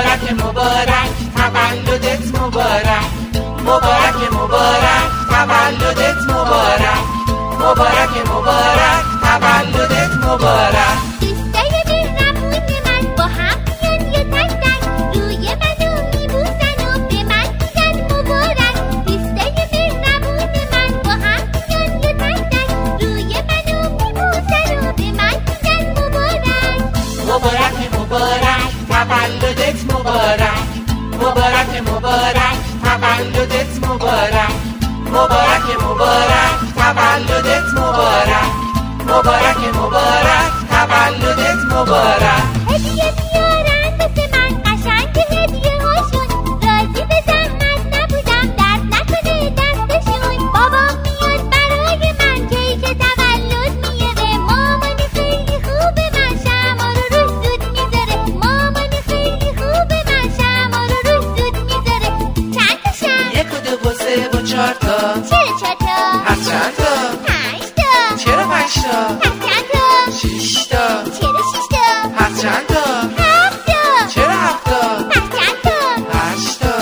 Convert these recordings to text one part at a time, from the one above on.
مبارک مبارک تولدت مبارک، مبارک مبارک تولدت مبارک، مبارک مبارک تولدت مبارک. دوستای مهربون من با هم میان یه تک تک روی منو میبوسن و به من میگن مبارک. دوستای مهربون من با هم میان یه تک تک روی منو میبوسن و به من میگن مبارک. مبارک مبارک تولدت مبارک، مبارک مبارک تولدت مبارک، مبارک مبارک تولدت مبارک، مبارک مبارک تولدت مبارک. هدیه بیارن واسه من قشنگ هدیه هاشون، راضی به زحمت نبودم درد نکنه دستشون. بابام میاد برای من کیک تولد میاره، مامانی خیلی خوبه من شمع رو روش زود میذاره، مامانی خیلی خوبه من شمع رو روش زود میذاره. چند تا شمع؟ 1 و 2 و 3 و 4 تا. چرا 4 تا؟ پس چند تا؟ 5 تا. چرا 5 تا؟ پس چند تا؟ 6 تا. چرا 6 تا؟ پس چند تا؟ 7 تا. چرا 7 تا؟ پس چند تا؟ 8 تا.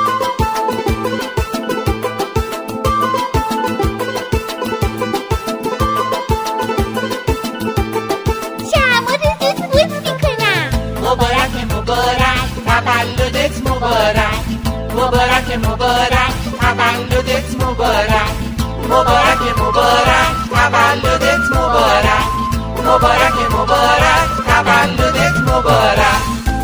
شمع رو زود فوت میکنم. مبارک مبارک تولدت مبارک، مبارک مبارک تولدت مبارک، مبارک مبارک تولدت مبارک، مبارک مبارک تولدت مبارک.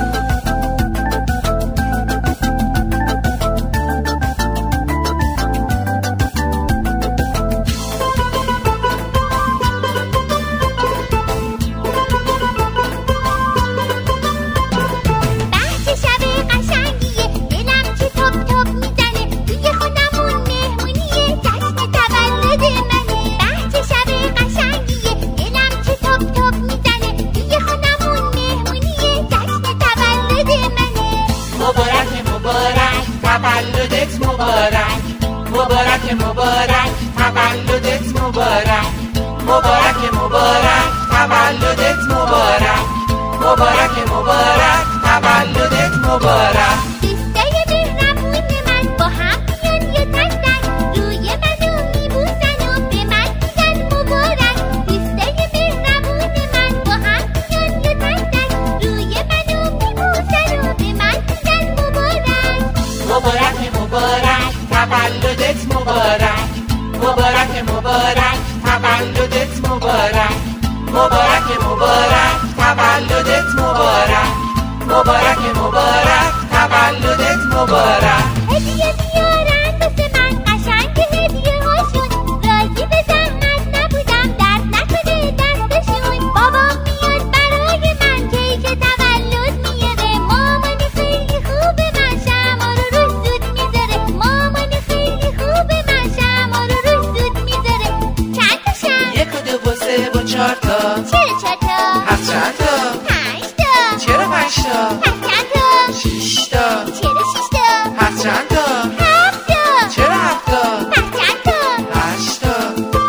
بحث شب قشنگیه، دلم که تاپ تاپ میزنه، توی خونمون مهمونیه، جشن تولد منه. بحث شب قشنگیه، دلم که تاپ تاپ میزنه، توی خونمون مهمونیه، جشن تولد منه. مبارک مبارک تولدت مبارک، مبارک مبارک تولدت مبارک، مبارک مبارک تولدت مبارک، مبارک مبارک تولدت مبارک. دوستای مهربون من با هم میان یه تک تک روی منو میبوسن و به من میگن مبارک. دوستای مهربون من با هم میان یه تک تک روی منو میبوسن و به من میگن مبارک. مبارک مبارک تولدت مبارک، مبارک مبارک تولدت مبارک، مبارک مبارک تولدت مبارک، مبارک مبارک تولدت مبارک. هدیه بیارن واسه من قشنگ هدیه هاشون، راضی به زحمت نبودم درد نکنه دستشون. بابام میاد برای من کیک تولد میاره، مامانی خیلی خوبه من شمع رو روش زود میذاره، مامانی خیلی خوبه من شمع رو روش زود میذاره. چند تا شمع؟ 1 و 2 و 3 و 4 تا. چرا 4 تا؟ پس چند تا؟ 5 تا. چرا 5 تا؟ پس چند تا؟ 6 تا. چرا 6 تا؟ پس چند تا؟ 7 تا. چرا 7 تا؟ پس چند تا؟ 8 تا.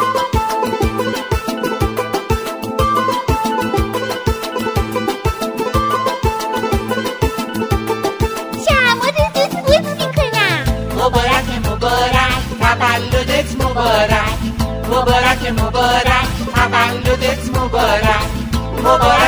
شمع رو زود فوت میکنم. مبارک مبارک تولدت مبارک، مبارک مبارک تولدت مبارک، مبارک